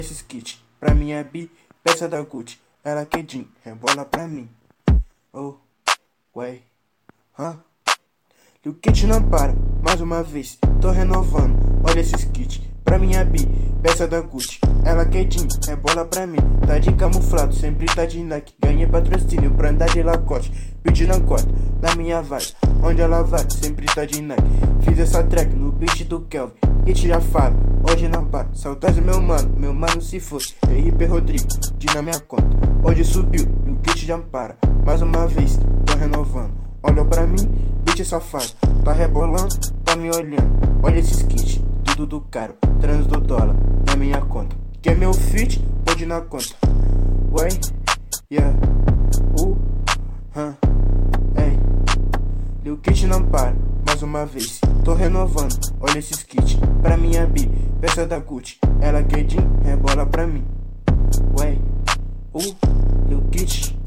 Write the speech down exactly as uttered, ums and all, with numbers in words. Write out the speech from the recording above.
Esses kits, pra minha bi, peça da Gucci. Ela quedinho, rebola pra mim. Oh, ué, hã? E o kit não para, mais uma vez, tô renovando. Olha esses kits, pra minha bi, peça da Gucci. Ela quedinho, rebola pra mim. Tá de camuflado, sempre tá de Nike. Ganhei patrocínio pra andar de Lacoste. Pedi na cota, na minha vibe. Onde ela vai, sempre tá de Nike. Fiz essa track no beat do Kelvin. Hit já falo, hoje não para. Saudade meu mano, meu mano se fosse R P Rodrigo, de na minha conta. Hoje subiu, e o kit já para. Mais uma vez, tô renovando. Olha pra mim, bitch safado. Tá rebolando, tá me olhando. Olha esses kits, tudo do caro. Trans do dólar, na minha conta. Quer meu feat? Pode na conta. Ué, yeah, uh, huh, ei. E o kit não para, mais uma vez, tô renovando. Olha esses kits, pra minha bi, peça da Gucci. Ela quedinho, rebola pra mim. Ué, uh, e o kit